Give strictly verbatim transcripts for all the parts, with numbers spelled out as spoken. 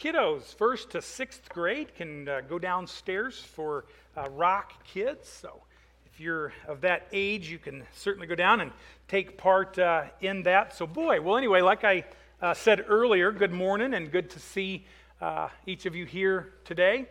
kiddos, first to sixth grade, can uh, go downstairs for uh, Rock Kids. So if you're of that age, you can certainly go down and take part uh, in that. So boy, well anyway, like I uh, said earlier, good morning and good to see uh, each of you here today.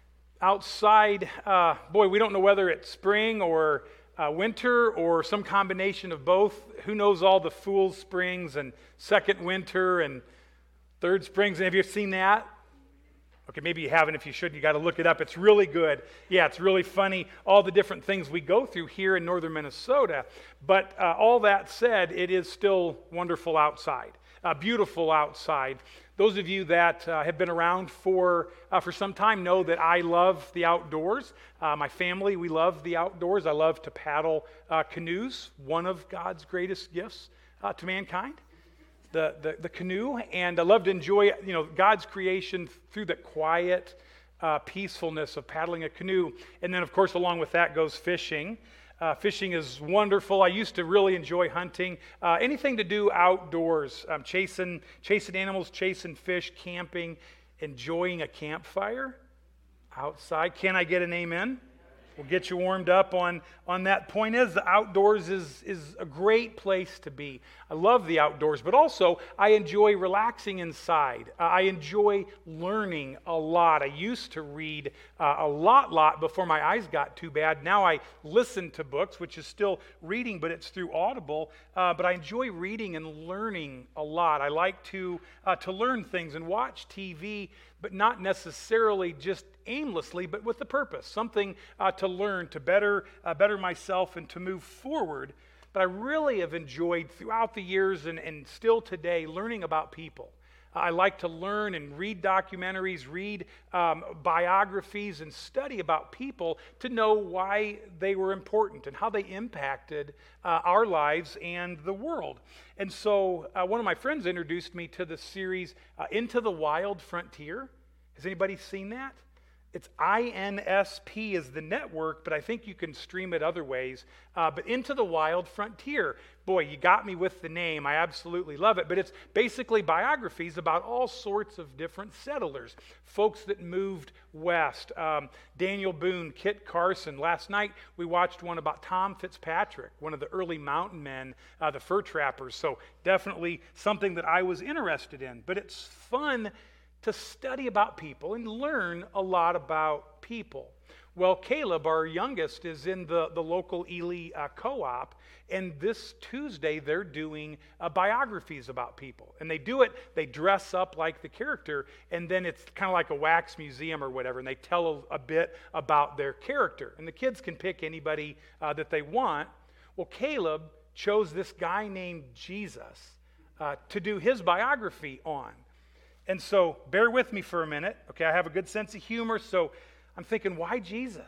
Outside, uh, boy, we don't know whether it's spring or uh, winter or some combination of both. Who knows all the fool's springs and second winter and third springs? Have you seen that? Okay, maybe you haven't. If you should, you got to look it up. It's really good. Yeah, it's really funny, all the different things we go through here in northern Minnesota. But uh, all that said, it is still wonderful outside, uh, beautiful outside. Those of you that uh, have been around for uh, for some time know that I love the outdoors. Uh, my family, we love the outdoors. I love to paddle uh, canoes, one of God's greatest gifts uh, to mankind. The, the the canoe, and I love to enjoy, you know, God's creation through the quiet uh, peacefulness of paddling a canoe. And then, of course, along with that goes fishing. Uh, fishing is wonderful. I used to really enjoy hunting. Uh, anything to do outdoors, um, chasing chasing animals, chasing fish, camping, enjoying a campfire outside. Can I get an amen? We'll get you warmed up on, on that. Point is, the outdoors is, is a great place to be. I love the outdoors, but also I enjoy relaxing inside. Uh, I enjoy learning a lot. I used to read uh, a lot, lot before my eyes got too bad. Now I listen to books, which is still reading, but it's through Audible. Uh, but I enjoy reading and learning a lot. I like to uh, to learn things and watch T V, but not necessarily just aimlessly, but with a purpose, something uh, to learn, to better uh, better myself and to move forward. But I really have enjoyed throughout the years and, and still today learning about people. I like to learn and read documentaries, read um, biographies, and study about people to know why they were important and how they impacted uh, our lives and the world. And so uh, one of my friends introduced me to the series uh, Into the Wild Frontier. Has anybody seen that? It's I N S P is the network, but I think you can stream it other ways. Uh, but Into the Wild Frontier. Boy, you got me with the name. I absolutely love it. But it's basically biographies about all sorts of different settlers, folks that moved west. Um, Daniel Boone, Kit Carson. Last night we watched one about Tom Fitzpatrick, one of the early mountain men, uh, the fur trappers. So definitely something that I was interested in. But it's fun to study about people and learn a lot about people. Well, Caleb, our youngest, is in the, the local Ely uh, co-op, and this Tuesday they're doing uh, biographies about people. And they do it, they dress up like the character, and then it's kind of like a wax museum or whatever, and they tell a, a bit about their character. And the kids can pick anybody uh, that they want. Well, Caleb chose this guy named Jesus uh, to do his biography on. And so, bear with me for a minute. Okay, I have a good sense of humor, so I'm thinking, why Jesus?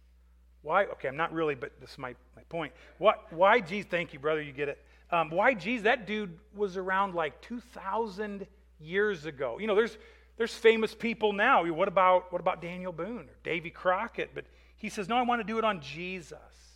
Why? Okay, I'm not really, but this is my, my point. What? Why Jesus? Thank you, brother, you get it. Um, why Jesus? That dude was around like two thousand years ago. You know, there's there's famous people now. What about what about Daniel Boone or Davy Crockett? But he says, no, I want to do it on Jesus.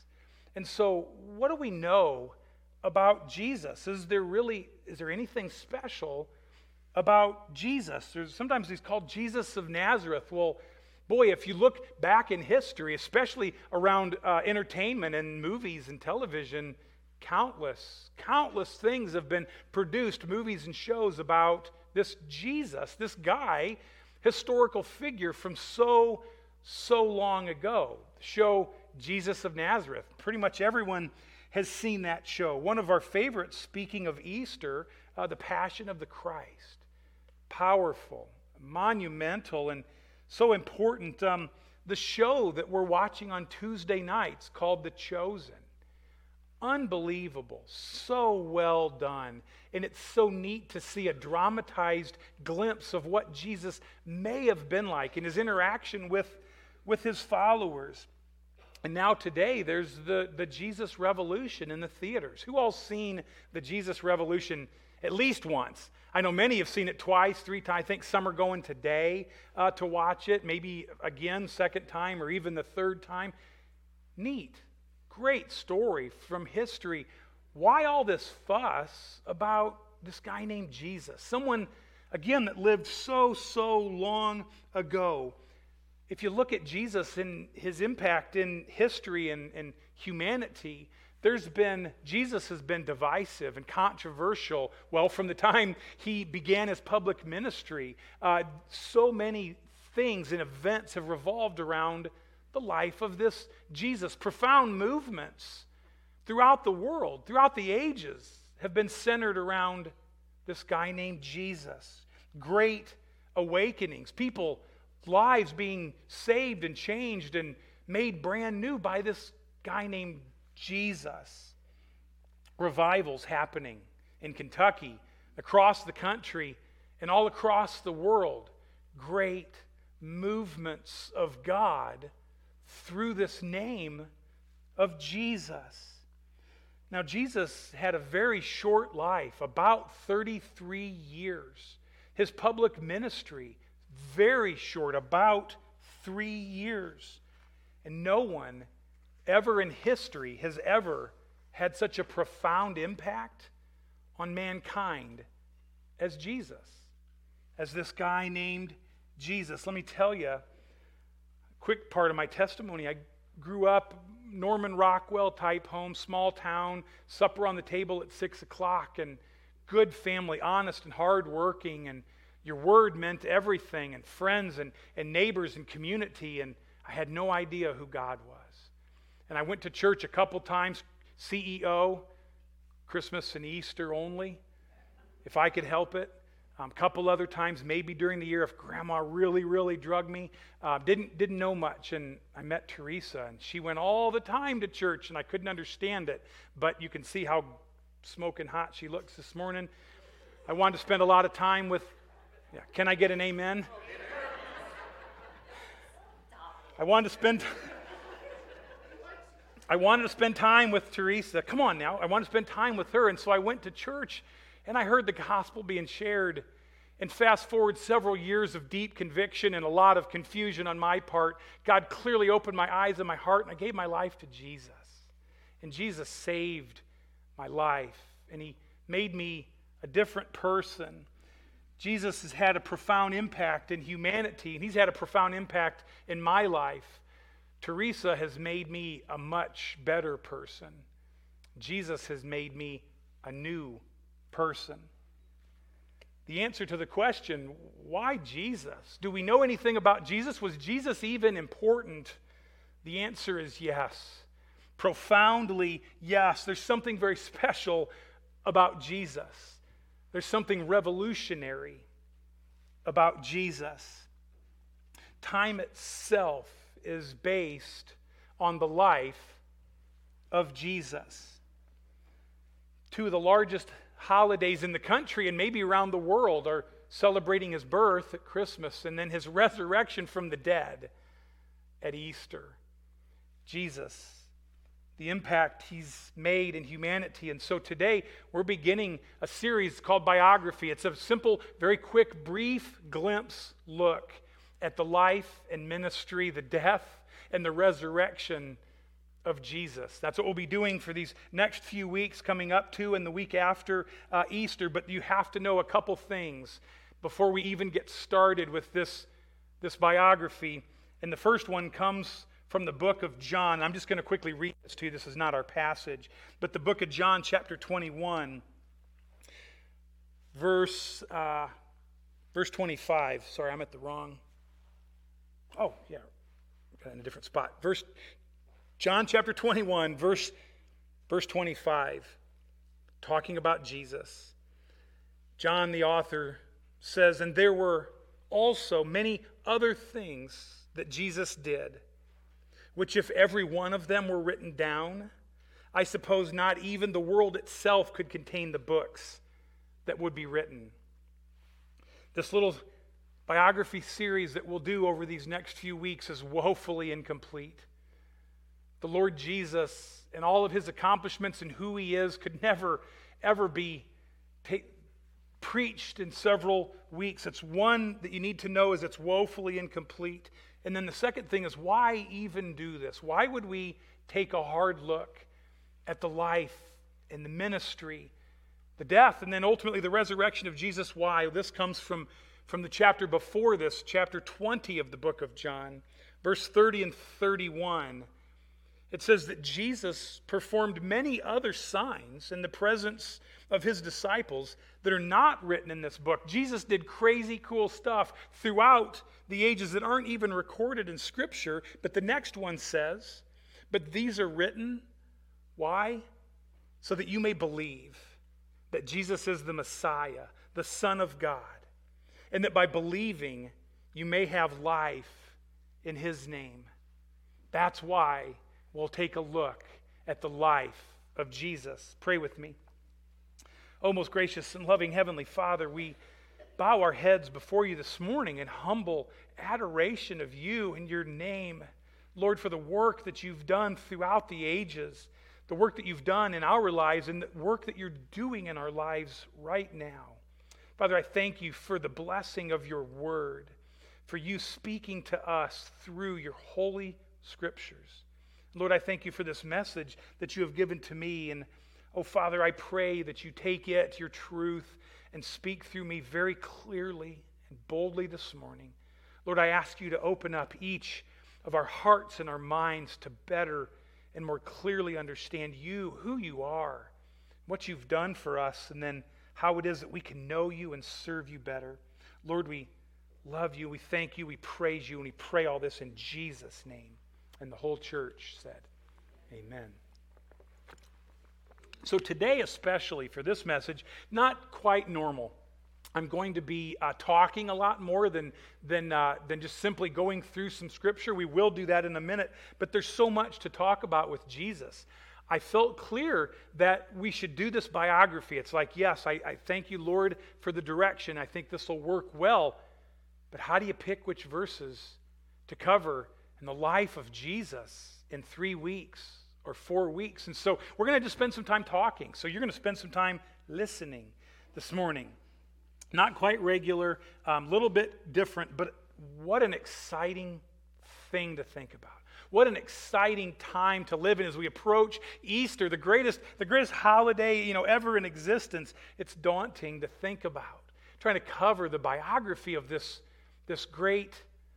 And so, what do we know about Jesus? Is there really, is there anything special about Jesus? There's, sometimes he's called Jesus of Nazareth. Well, boy, if you look back in history, especially around uh, entertainment and movies and television, countless, countless things have been produced, movies and shows about this Jesus, this guy, historical figure from so, so long ago. The show Jesus of Nazareth. Pretty much everyone has seen that show. One of our favorites, speaking of Easter, uh, The Passion of the Christ. Powerful, monumental, and so important. Um, the show that we're watching on Tuesday nights called The Chosen. Unbelievable, so well done. And it's so neat to see a dramatized glimpse of what Jesus may have been like in his interaction with, with his followers. And now today, there's the, the Jesus Revolution in the theaters. Who all seen the Jesus Revolution at least once? I know many have seen it twice, three times. I think some are going today uh, to watch it, maybe again, second time, or even the third time. Neat, great story from history. Why all this fuss about this guy named Jesus? Someone again, that lived so, so long ago. If you look at Jesus and his impact in history and, and humanity, there's been, Jesus has been divisive and controversial. Well, from the time he began his public ministry, uh, so many things and events have revolved around the life of this Jesus. Profound movements throughout the world, throughout the ages, have been centered around this guy named Jesus. Great awakenings, people, lives being saved and changed and made brand new by this guy named Jesus. Revivals happening in Kentucky, across the country, and all across the world. Great movements of God through this name of Jesus. Now, Jesus had a very short life, about thirty-three years. His public ministry, very short, about three years. And no one ever in history has ever had such a profound impact on mankind as Jesus, as this guy named Jesus. Let me tell you a quick part of my testimony. I grew up Norman Rockwell type home, small town, supper on the table at six o'clock, and good family, honest and hardworking, and your word meant everything, and friends and, and neighbors and community, and I had no idea who God was. And I went to church a couple times, C E O, Christmas and Easter only, if I could help it. A um, couple other times, maybe during the year, if Grandma really, really drugged me. Uh, didn't didn't know much, and I met Teresa, and she went all the time to church, and I couldn't understand it. But you can see how smoking hot she looks this morning. I wanted to spend a lot of time with. Yeah, can I get an amen? I wanted to spend. I wanted to spend time with Teresa. Come on now, I wanted to spend time with her, and so I went to church. And I heard the gospel being shared. And fast forward several years of deep conviction and a lot of confusion on my part, God clearly opened my eyes and my heart, and I gave my life to Jesus. And Jesus saved my life, and he made me a different person. Jesus has had a profound impact in humanity, and he's had a profound impact in my life. Teresa has made me a much better person. Jesus has made me a new person. The answer to the question, why Jesus? Do we know anything about Jesus? Was Jesus even important? The answer is yes. Profoundly yes. There's something very special about Jesus. There's something revolutionary about Jesus. Time itself is based on the life of Jesus. Two of the largest holidays in the country and maybe around the world are celebrating his birth at Christmas and then his resurrection from the dead at Easter. Jesus, the impact he's made in humanity. And so today we're beginning a series called Biography. It's a simple, very quick, brief glimpse look at the life and ministry, the death and the resurrection of Jesus. That's what we'll be doing for these next few weeks coming up to and the week after uh, Easter. But you have to know a couple things before we even get started with this, this biography. And the first one comes from the book of John. I'm just going to quickly read this to you. This is not our passage. But the book of John, chapter twenty-one, verse, uh, verse twenty-five. Sorry, I'm at the wrong. Oh, yeah. Got in a different spot. Verse John chapter twenty-one, verse, verse twenty-five, talking about Jesus. John, the author, says, "And there were also many other things that Jesus did, which if every one of them were written down, I suppose not even the world itself could contain the books that would be written." This little biography series that we'll do over these next few weeks is woefully incomplete. The Lord Jesus and all of his accomplishments and who he is could never, ever be ta- preached in several weeks. It's one that you need to know is it's woefully incomplete. And then the second thing is, why even do this? Why would we take a hard look at the life and the ministry, the death, and then ultimately the resurrection of Jesus. Why? This comes from, from the chapter before this, chapter twenty of the book of John, verse thirty and thirty-one. It says that Jesus performed many other signs in the presence of his disciples that are not written in this book. Jesus did crazy cool stuff throughout the ages that aren't even recorded in Scripture, but the next one says, but these are written, why? So that you may believe that Jesus is the Messiah, the Son of God, and that by believing you may have life in his name. That's why we'll take a look at the life of Jesus. Pray with me. Oh, most gracious and loving Heavenly Father, we bow our heads before you this morning in humble adoration of you and your name. Lord, for the work that you've done throughout the ages, the work that you've done in our lives, and the work that you're doing in our lives right now. Father, I thank you for the blessing of your word, for you speaking to us through your holy scriptures. Lord, I thank you for this message that you have given to me. And, oh, Father, I pray that you take it, your truth, and speak through me very clearly and boldly this morning. Lord, I ask you to open up each of our hearts and our minds to better and more clearly understand you, who you are, what you've done for us, and then how it is that we can know you and serve you better. Lord, we love you, we thank you, we praise you, and we pray all this in Jesus' name. And the whole church said, amen. So today especially for this message, not quite normal. I'm going to be uh, talking a lot more than, than, uh, than just simply going through some scripture. We will do that in a minute, but there's so much to talk about with Jesus. I felt clear that we should do this biography. It's like, yes, I, I thank you, Lord, for the direction. I think this will work well, but how do you pick which verses to cover in the life of Jesus in three weeks or four weeks? And so we're going to just spend some time talking. So you're going to spend some time listening this morning. Not quite regular, a um, little bit different, but what an exciting thing to think about. What an exciting time to live in as we approach Easter, the greatest, the greatest holiday, you know, ever in existence. It's daunting to think about. Trying to cover the biography of this, this great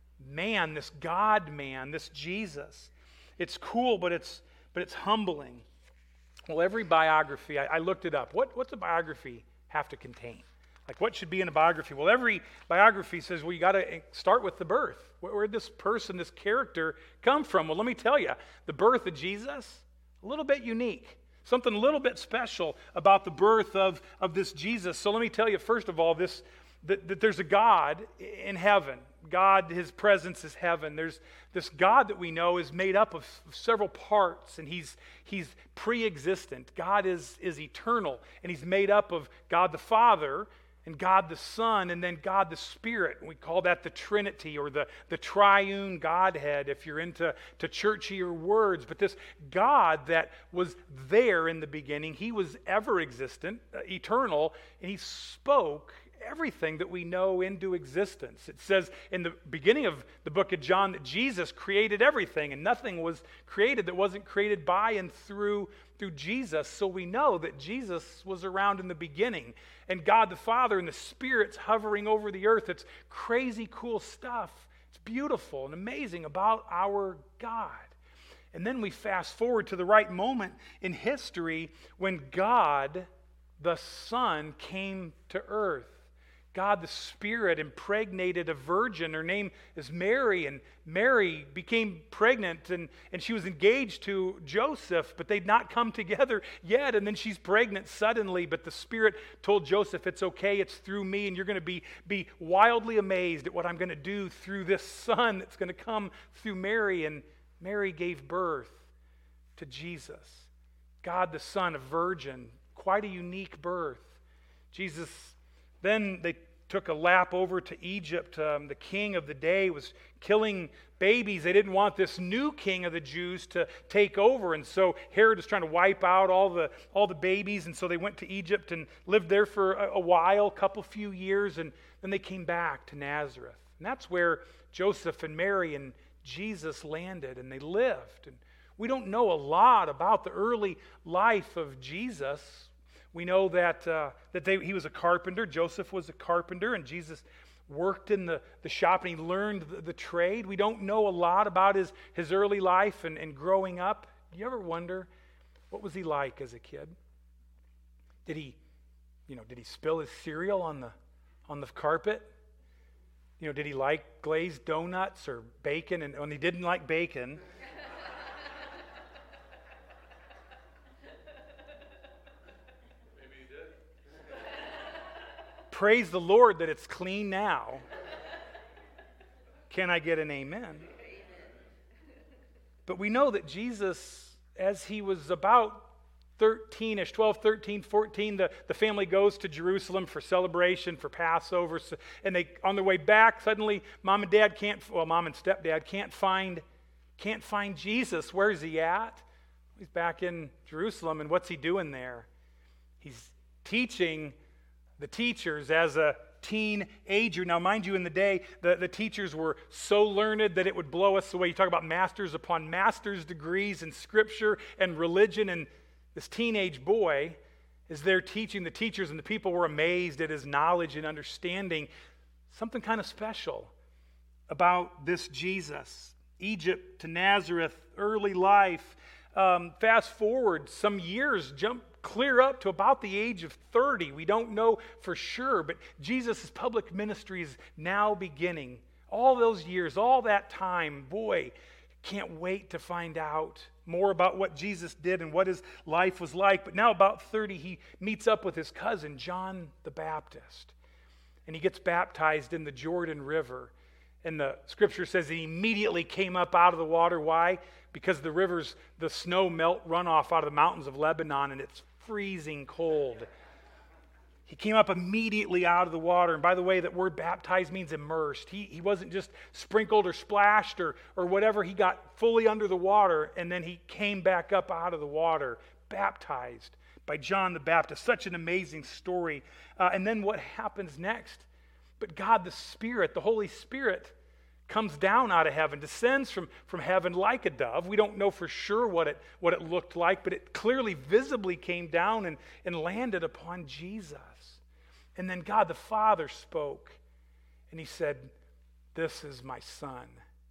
man, this God man, this Jesus. It's cool, but it's but it's humbling. Well, every biography, I, I looked it up. What what's a biography have to contain? Like, what should be in a biography? Well, every biography says, well, you got to start with the birth. Where, where did this person, this character come from? Well, let me tell you, the birth of Jesus, a little bit unique. Something a little bit special about the birth of, of this Jesus. So let me tell you, first of all, this that, that there's a God in heaven. God, his presence is heaven. There's this God that we know is made up of several parts, and he's he's pre-existent. God is, is eternal, and he's made up of God the Father, and God the Son, and then God the Spirit. We call that the Trinity, or the, the triune Godhead, if you're into to churchier words. But this God that was there in the beginning, he was ever existent, uh, eternal, and he spoke everything that we know into existence. It says in the beginning of the book of John that Jesus created everything, and nothing was created that wasn't created by and through through Jesus. So we know that Jesus was around in the beginning, and God the Father and the Spirit's hovering over the earth. It's crazy cool stuff. It's beautiful and amazing about our God. And then we fast forward to the right moment in history when God the Son came to earth. God the Spirit impregnated a virgin. Her name is Mary, and Mary became pregnant, and, and she was engaged to Joseph, but they'd not come together yet, and then she's pregnant suddenly, but the Spirit told Joseph, it's okay, it's through me, and you're going to be, be wildly amazed at what I'm going to do through this son that's going to come through Mary, and Mary gave birth to Jesus. God the Son, a virgin, quite a unique birth. Jesus. Then they took a lap over to Egypt. Um, the king of the day was killing babies. They didn't want this new king of the Jews to take over. And so Herod was trying to wipe out all the all the babies. And so they went to Egypt and lived there for a, a while, a couple few years. And then they came back to Nazareth. And that's where Joseph and Mary and Jesus landed, and they lived. And we don't know a lot about the early life of Jesus. We know that, uh, that they, he was a carpenter. Joseph was a carpenter, and Jesus worked in the, the shop, and he learned the, the trade. We don't know a lot about his, his early life and, and growing up. Do you ever wonder, what was he like as a kid? Did he, you know, did he spill his cereal on the on the carpet? You know, did he like glazed donuts or bacon? And when he didn't like bacon, maybe he did. praise the Lord that it's clean now. Can I get an amen? But we know that Jesus, as he was about thirteen-ish, twelve, thirteen, fourteen, the, the family goes to Jerusalem for celebration, for Passover, so, and they on their way back, suddenly mom and dad can't, well, mom and stepdad can't find, can't find Jesus. Where's he at? He's back in Jerusalem, and what's he doing there? He's teaching the teachers as a teenager. Now, mind you, in the day, the, the teachers were so learned that it would blow us away. You talk about masters upon masters degrees in Scripture and religion, and this teenage boy is there teaching the teachers, and the people were amazed at his knowledge and understanding. Something kind of special about this Jesus. Egypt to Nazareth, early life. Um, fast forward some years, jump clear up to about the age of thirty. We don't know for sure, but Jesus' public ministry is now beginning. All those years, all that time, boy, can't wait to find out more about what Jesus did and what his life was like. But now about thirty, he meets up with his cousin, John the Baptist. And he gets baptized in the Jordan River. And the scripture says he immediately came up out of the water. Why? Because the rivers, the snow melt runoff out of the mountains of Lebanon, and it's freezing cold. He came up immediately out of the water. And by the way, that word baptized means immersed. He, he wasn't just sprinkled or splashed or, or whatever. He got fully under the water, and then he came back up out of the water, baptized by John the Baptist. Such an amazing story. Uh, and then what happens next? But God the Spirit, the Holy Spirit, comes down out of heaven, descends from, from heaven like a dove. We don't know for sure what it, what it looked like, but it clearly, visibly came down and, and landed upon Jesus. And then God the Father spoke, and he said, "This is my Son,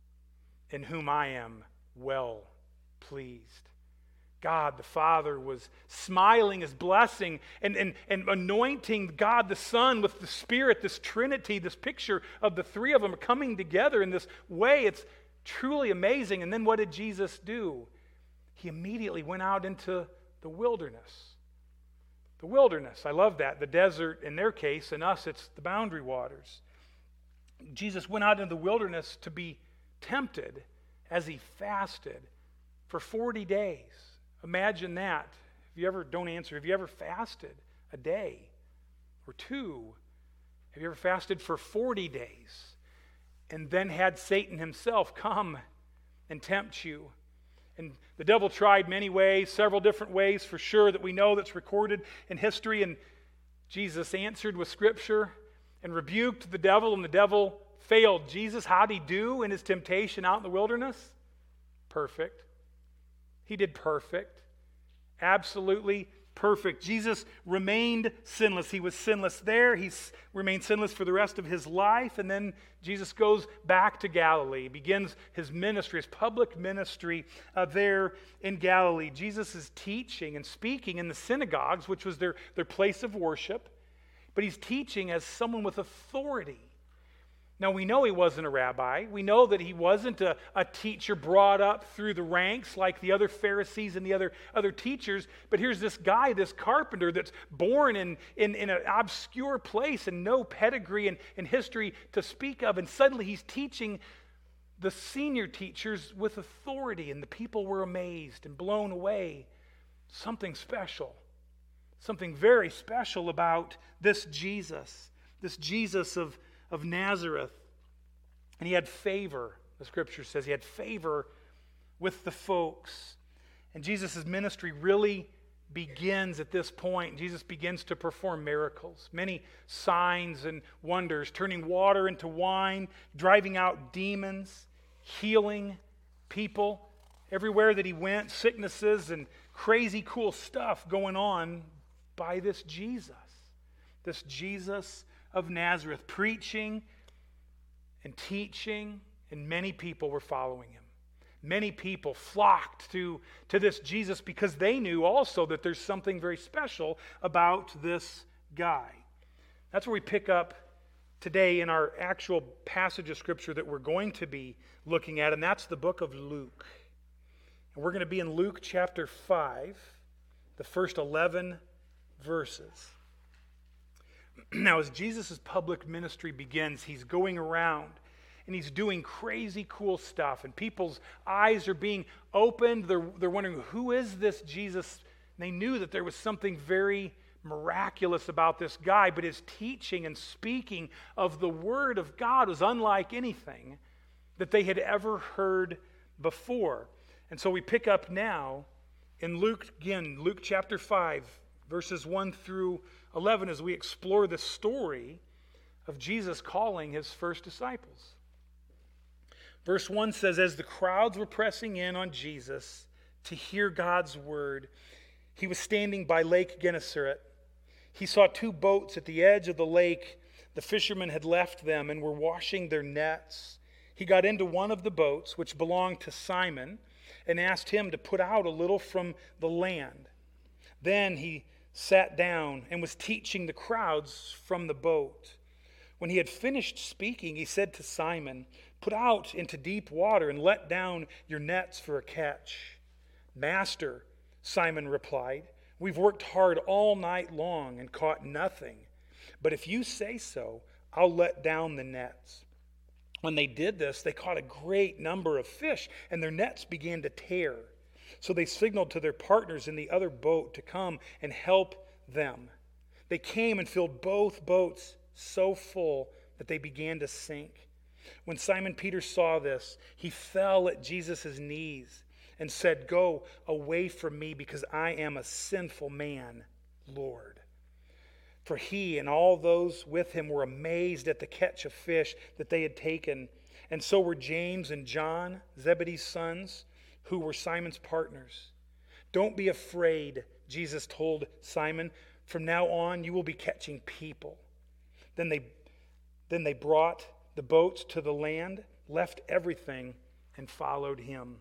in whom I am well pleased." God the Father was smiling his blessing and, and, and anointing God the Son with the Spirit, this Trinity, this picture of the three of them coming together in this way. It's truly amazing. And then what did Jesus do? He immediately went out into the wilderness. The wilderness, I love that. The desert in their case, in us it's the boundary waters. Jesus went out into the wilderness to be tempted as he fasted for forty days. Imagine that. If you ever, don't answer, have you ever fasted a day or two? Have you ever fasted for forty days and then had Satan himself come and tempt you? And the devil tried many ways, several different ways for sure that we know that's recorded in history. And Jesus answered with Scripture and rebuked the devil, and the devil failed. Jesus, how'd he do in his temptation out in the wilderness? Perfect. He did perfect. Absolutely perfect. Jesus remained sinless. He was sinless there. He's remained sinless for the rest of his life. And then Jesus goes back to Galilee, begins his ministry, his public ministry uh, there in Galilee. Jesus is teaching and speaking in the synagogues, which was their, their place of worship. But he's teaching as someone with authority. Now, we know he wasn't a rabbi. We know that he wasn't a, a teacher brought up through the ranks like the other Pharisees and the other, other teachers. But here's this guy, this carpenter, that's born in, in, in an obscure place and no pedigree and, and history to speak of. And suddenly he's teaching the senior teachers with authority. And the people were amazed and blown away. Something special. Something very special about this Jesus. This Jesus of of Nazareth. And he had favor, the scripture says. He had favor with the folks. And Jesus' ministry really begins at this point. Jesus begins to perform miracles, many signs and wonders, turning water into wine, driving out demons, healing people. Everywhere that he went, sicknesses and crazy cool stuff going on by this Jesus, this Jesus of Nazareth, preaching and teaching, and many people were following him. Many people flocked to, to this Jesus because they knew also that there's something very special about this guy. That's where we pick up today in our actual passage of Scripture that we're going to be looking at, and that's the book of Luke. And we're going to be in Luke chapter five, the first eleven verses. Now, as Jesus' public ministry begins, he's going around and he's doing crazy cool stuff, and people's eyes are being opened. They're, they're wondering, who is this Jesus? And they knew that there was something very miraculous about this guy, but his teaching and speaking of the Word of God was unlike anything that they had ever heard before. And so we pick up now in Luke, again, Luke chapter five, verses one through eleven, as we explore the story of Jesus calling his first disciples. Verse one says, as the crowds were pressing in on Jesus to hear God's word, he was standing by Lake Gennesaret. He saw two boats at the edge of the lake. The fishermen had left them and were washing their nets. He got into one of the boats, which belonged to Simon, and asked him to put out a little from the land. Then he sat down and was teaching the crowds from the boat. When he had finished speaking, he said to Simon, put out into deep water and let down your nets for a catch. Master, Simon replied, we've worked hard all night long and caught nothing. But if you say so, I'll let down the nets. When they did this, they caught a great number of fish, and their nets began to tear. So they signaled to their partners in the other boat to come and help them. They came and filled both boats so full that they began to sink. When Simon Peter saw this, he fell at Jesus' knees and said, go away from me, because I am a sinful man, Lord. For he and all those with him were amazed at the catch of fish that they had taken. And so were James and John, Zebedee's sons, who were Simon's partners. Don't be afraid, Jesus told Simon. From now on, you will be catching people. Then they, then they brought the boats to the land, left everything, and followed him.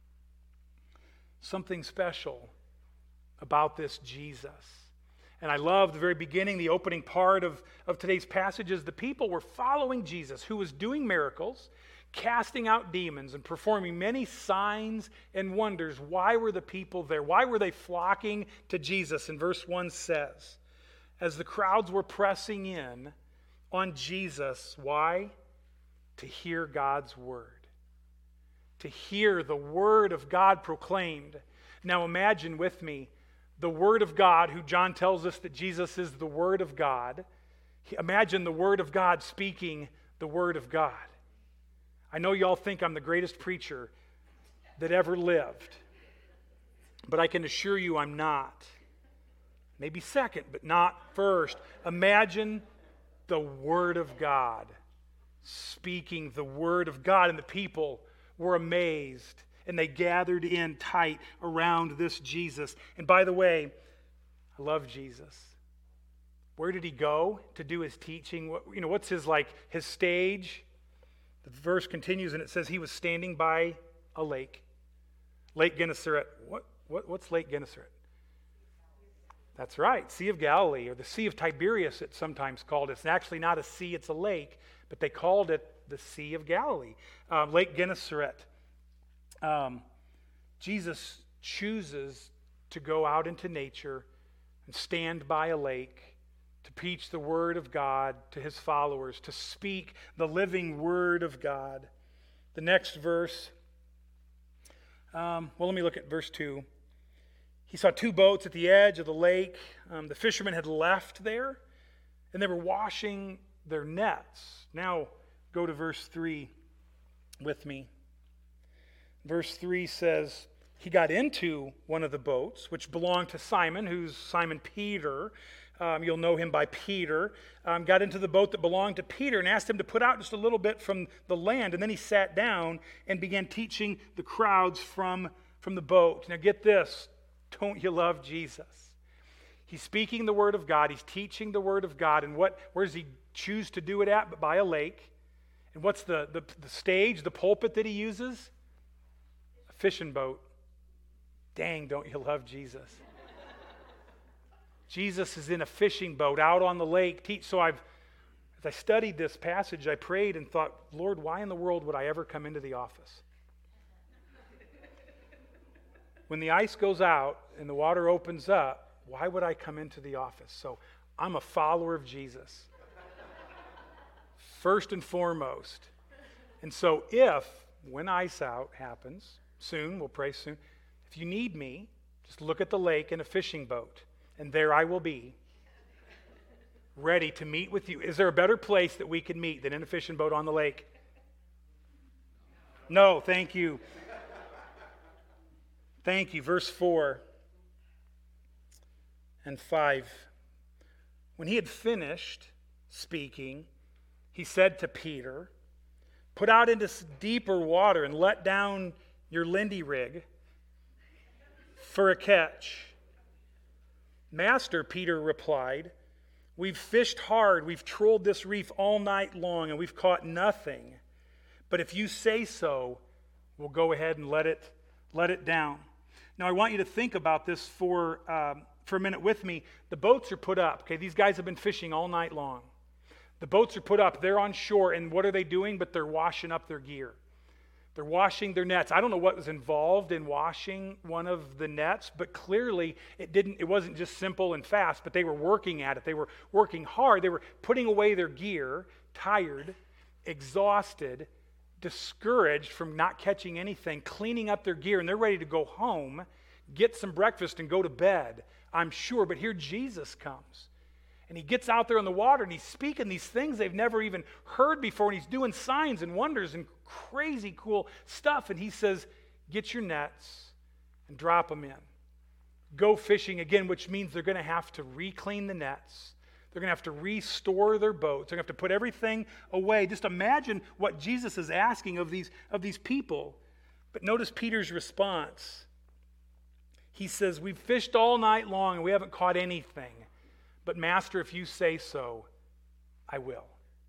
Something special about this Jesus. And I love the very beginning, the opening part of, of today's passage is the people were following Jesus, who was doing miracles, casting out demons, and performing many signs and wonders. Why were the people there? Why were they flocking to Jesus? And verse one says, as the crowds were pressing in on Jesus, why? To hear God's word. To hear the word of God proclaimed. Now imagine with me the word of God, who John tells us that Jesus is the word of God. Imagine the word of God speaking the word of God. I know y'all think I'm the greatest preacher that ever lived, but I can assure you I'm not. Maybe second, but not first. Imagine the word of God speaking the word of God, and the people were amazed, and they gathered in tight around this Jesus. And by the way, I love Jesus. Where did he go to do his teaching? What, you know, what's his like his stage? The verse continues and it says he was standing by a lake, Lake Gennesaret. What, what what's Lake Gennesaret? That's right, Sea of Galilee, or the Sea of Tiberias. It's sometimes called. It's actually not a sea; it's a lake, but they called it the Sea of Galilee, um, Lake Gennesaret. Um, Jesus chooses to go out into nature and stand by a lake to preach the word of God to his followers, to speak the living word of God. The next verse, um, well, let me look at verse two. He saw two boats at the edge of the lake. Um, the fishermen had left there, and they were washing their nets. Now, go to verse three with me. Verse three says, he got into one of the boats, which belonged to Simon, who's Simon Peter. Um, you'll know him by Peter. Um, got into the boat that belonged to Peter and asked him to put out just a little bit from the land. And then he sat down and began teaching the crowds from, from the boat. Now get this. Don't you love Jesus? He's speaking the Word of God. He's teaching the Word of God. And what? Where does he choose to do it at? But by a lake. And what's the, the, the stage, the pulpit that he uses? A fishing boat. Dang, don't you love Jesus? Jesus is in a fishing boat out on the lake. Teach. So I've, as I studied this passage, I prayed and thought, Lord, why in the world would I ever come into the office? When the ice goes out and the water opens up, why would I come into the office? So I'm a follower of Jesus. First and foremost. And so if, when ice out happens, soon, we'll pray soon, if you need me, just look at the lake in a fishing boat, and there I will be, ready to meet with you. Is there a better place that we can meet than in a fishing boat on the lake? No, thank you. Thank you. Verse four and five. When he had finished speaking, he said to Peter, "Put out into deeper water and let down your lindy rig for a catch." "Master," Peter replied, "we've fished hard. We've trolled this reef all night long, and we've caught nothing. But if you say so, we'll go ahead and let it, let it down." Now, I want you to think about this for, um, for a minute with me. The boats are put up. Okay, these guys have been fishing all night long. The boats are put up. They're on shore, and what are they doing? But they're washing up their gear. They're washing their nets. I don't know what was involved in washing one of the nets, but clearly it didn't. It wasn't just simple and fast, but they were working at it. They were working hard. They were putting away their gear, tired, exhausted, discouraged from not catching anything, cleaning up their gear, and they're ready to go home, get some breakfast, and go to bed, I'm sure. But here Jesus comes. And he gets out there on the water, and he's speaking these things they've never even heard before, and he's doing signs and wonders and crazy cool stuff. And he says, get your nets and drop them in. Go fishing again, which means they're going to have to re-clean the nets. They're going to have to restore their boats. They're going to have to put everything away. Just imagine what Jesus is asking of these, of these people. But notice Peter's response. He says, we've fished all night long, and we haven't caught anything. But Master, if you say so, I will.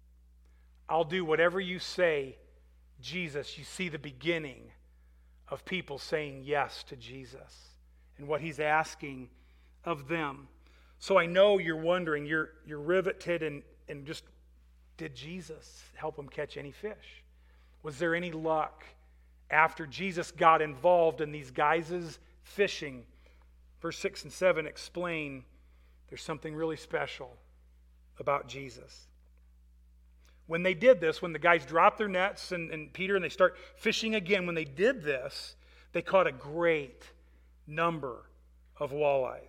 I'll do whatever you say, Jesus. You see the beginning of people saying yes to Jesus and what he's asking of them. So I know you're wondering, you're, you're riveted and, and just, did Jesus help them catch any fish? Was there any luck after Jesus got involved in these guys' fishing? Verse six and seven explain there's something really special about Jesus. When they did this, when the guys dropped their nets and, and Peter and they start fishing again, when they did this, they caught a great number of walleyes.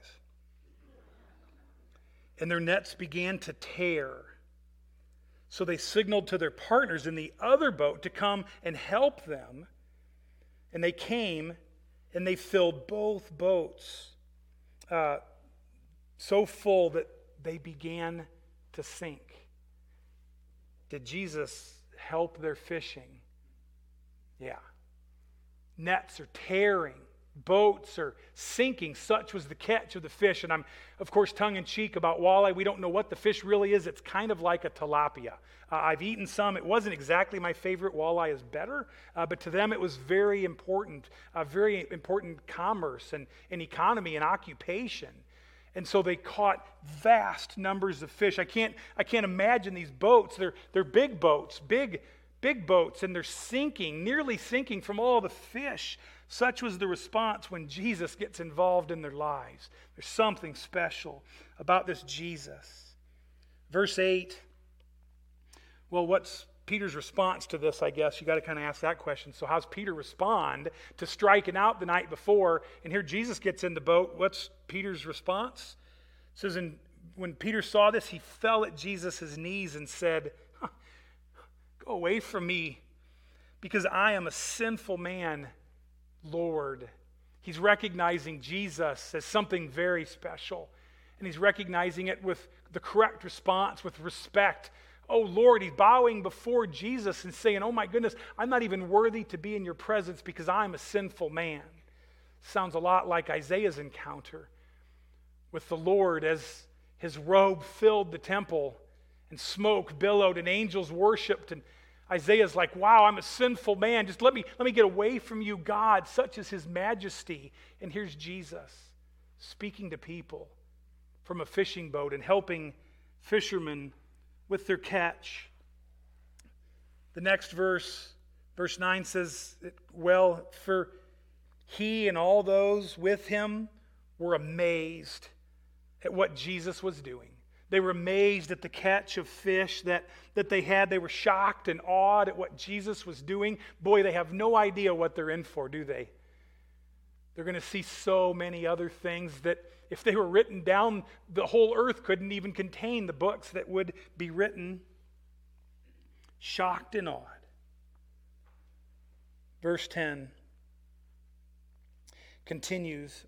And their nets began to tear. So they signaled to their partners in the other boat to come and help them. And they came and they filled both boats uh, so full that they began to sink. Did Jesus help their fishing? Yeah. Nets are tearing. Boats are sinking. Such was the catch of the fish. And I'm, of course, tongue-in-cheek about walleye. We don't know what the fish really is. It's kind of like a tilapia. Uh, I've eaten some. It wasn't exactly my favorite. Walleye is better. Uh, but to them, it was very important. Uh, very important commerce and, and economy and occupation. And so they caught vast numbers of fish. I can't, I can't imagine these boats. They're, they're big boats, big, big boats, and they're sinking, nearly sinking from all the fish. Such was the response when Jesus gets involved in their lives. There's something special about this Jesus. Verse eight. Well, what's Peter's response to this, I guess? You got to kind of ask that question. So how's Peter respond to striking out the night before? And here Jesus gets in the boat. What's Peter's response? It says, in, when Peter saw this, he fell at Jesus' knees and said, "Go away from me, because I am a sinful man, Lord." He's recognizing Jesus as something very special. And he's recognizing it with the correct response, with respect. Oh, Lord, he's bowing before Jesus and saying, oh my goodness, I'm not even worthy to be in your presence because I'm a sinful man. Sounds a lot like Isaiah's encounter with the Lord as his robe filled the temple and smoke billowed and angels worshiped. And Isaiah's like, wow, I'm a sinful man. Just let me, let me get away from you, God. Such is his majesty. And here's Jesus speaking to people from a fishing boat and helping fishermen with their catch. The next verse, verse nine says, well, for he and all those with him were amazed at what Jesus was doing. They were amazed at the catch of fish that, that they had. They were shocked and awed at what Jesus was doing. Boy, they have no idea what they're in for, do they? They're going to see so many other things that if they were written down, the whole earth couldn't even contain the books that would be written. Shocked and awed. Verse ten continues,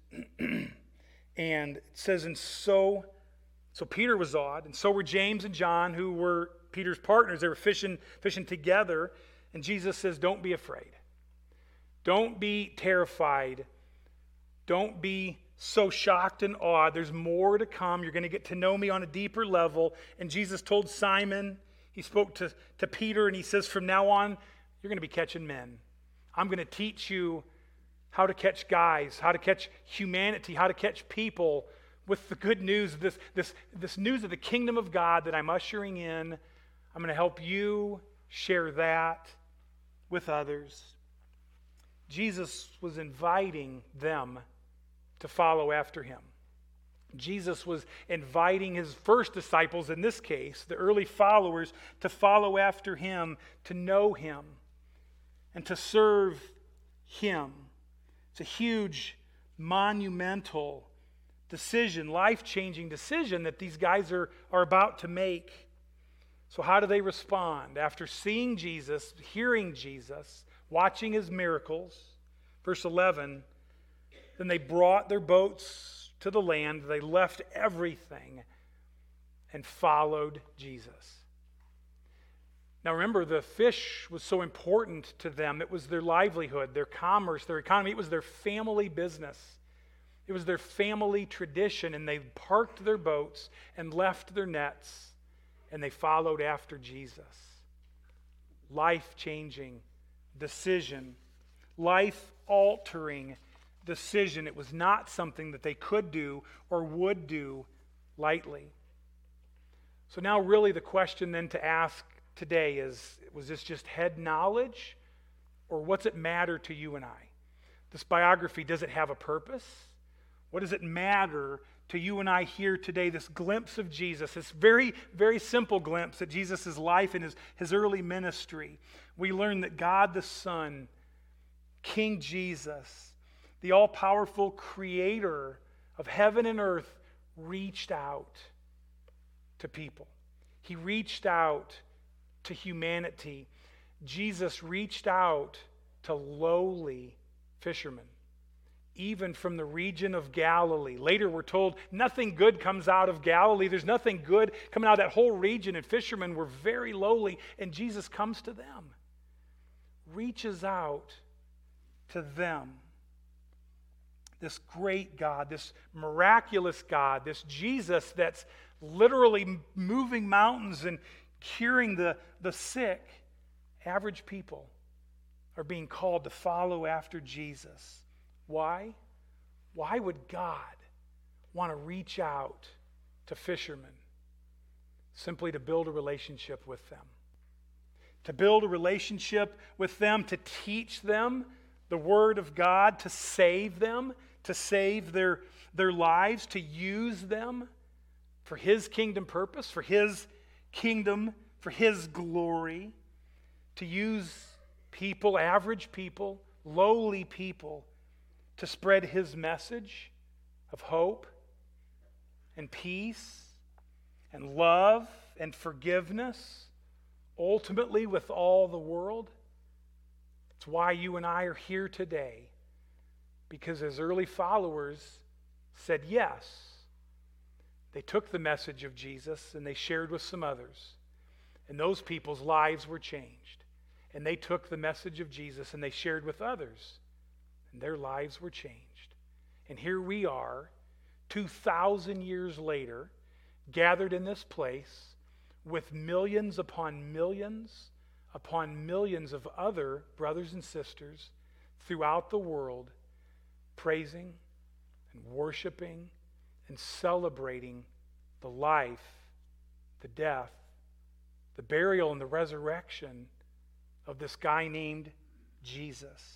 and it says, and so, so Peter was awed, and so were James and John, who were Peter's partners. They were fishing, fishing together, and Jesus says, don't be afraid. Don't be terrified. Don't be so shocked and awed. There's more to come. You're going to get to know me on a deeper level. And Jesus told Simon, he spoke to, to Peter, and he says, from now on, you're going to be catching men. I'm going to teach you how to catch guys, how to catch humanity, how to catch people with the good news, this, this, this news of the kingdom of God that I'm ushering in. I'm going to help you share that with others. Jesus was inviting them to follow after him. Jesus was inviting his first disciples, in this case, the early followers, to follow after him, to know him, and to serve him. It's a huge, monumental decision, life-changing decision that these guys are, are about to make. So how do they respond? After seeing Jesus, hearing Jesus, watching his miracles, verse eleven, then they brought their boats to the land. They left everything and followed Jesus. Now remember, the fish was so important to them. It was their livelihood, their commerce, their economy. It was their family business. It was their family tradition, and they parked their boats and left their nets, and they followed after Jesus. Life-changing decision, life-altering decision. It was not something that they could do or would do lightly. So now really the question then to ask today is, was this just head knowledge, or what's it matter to you and I? This biography, does it have a purpose? What does it matter to you and I here today, this glimpse of Jesus, this very, very simple glimpse at Jesus' life and his, his early ministry? We learn that God the Son, King Jesus, the all-powerful creator of heaven and earth, reached out to people. He reached out to humanity. Jesus reached out to lowly fishermen, even from the region of Galilee. Later we're told nothing good comes out of Galilee. There's nothing good coming out of that whole region, and fishermen were very lowly, and Jesus comes to them, reaches out to them. This great God, this miraculous God, this Jesus that's literally moving mountains and curing the, the sick. Average people are being called to follow after Jesus. Why? Why would God want to reach out to fishermen? Simply to build a relationship with them. To build a relationship with them, to teach them the Word of God, to save them, to save their, their lives, to use them for His kingdom purpose, for His kingdom, for His glory, to use people, average people, lowly people, to spread His message of hope and peace and love and forgiveness, ultimately with all the world. It's why you and I are here today, because as early followers said yes, they took the message of Jesus and they shared with some others. And those people's lives were changed. And they took the message of Jesus and they shared with others. And their lives were changed. And here we are, two thousand years later, gathered in this place with millions upon millions upon millions of other brothers and sisters throughout the world, praising and worshiping and celebrating the life, the death, the burial, and the resurrection of this guy named Jesus.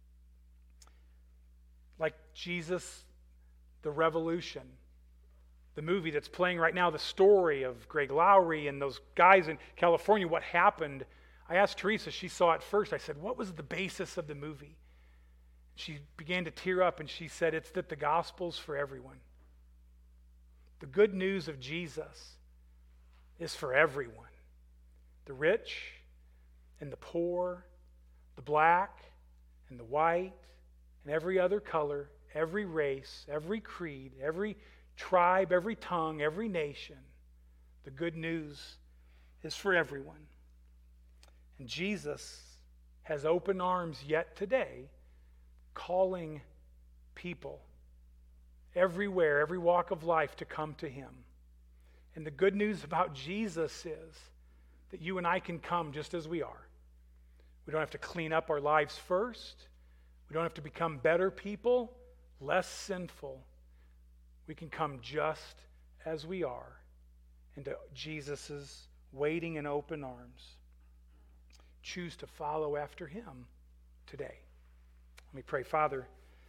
Like Jesus, the Revolution, the movie that's playing right now, the story of Greg Lowry and those guys in California, what happened. I asked Teresa, she saw it first. I said, what was the basis of the movie? She began to tear up and she said, it's that the gospel's for everyone. The good news of Jesus is for everyone. The rich and the poor, the black and the white, and every other color, every race, every creed, every tribe, every tongue, every nation. The good news is for everyone. And Jesus has open arms yet today, calling people everywhere, every walk of life to come to him. And the good news about Jesus is that you and I can come just as we are. We don't have to clean up our lives first. We don't have to become better people, less sinful. We can come just as we are into Jesus' waiting and open arms. Choose to follow after him today. Let me pray. Father,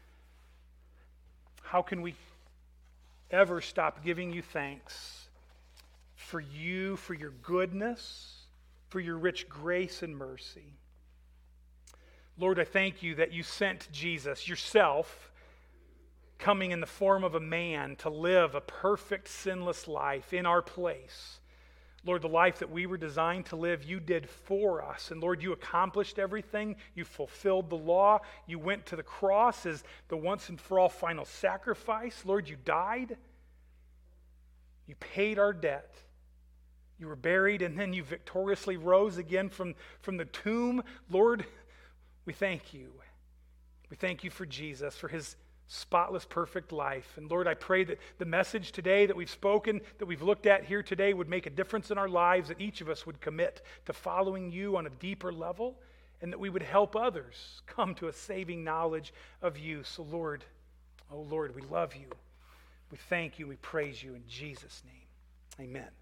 how can we ever stop giving you thanks for you, for your goodness, for your rich grace and mercy? Lord, I thank you that you sent Jesus, yourself, coming in the form of a man to live a perfect, sinless life in our place. Lord, the life that we were designed to live, you did for us. And Lord, you accomplished everything. You fulfilled the law. You went to the cross as the once and for all final sacrifice. Lord, you died. You paid our debt. You were buried, and then you victoriously rose again from, from the tomb. Lord, we thank you. We thank you for Jesus, for his spotless, perfect life. And Lord, I pray that the message today that we've spoken, that we've looked at here today would make a difference in our lives, that each of us would commit to following you on a deeper level, and that we would help others come to a saving knowledge of you. So Lord, oh Lord, we love you. We thank you. We praise you in Jesus' name. Amen.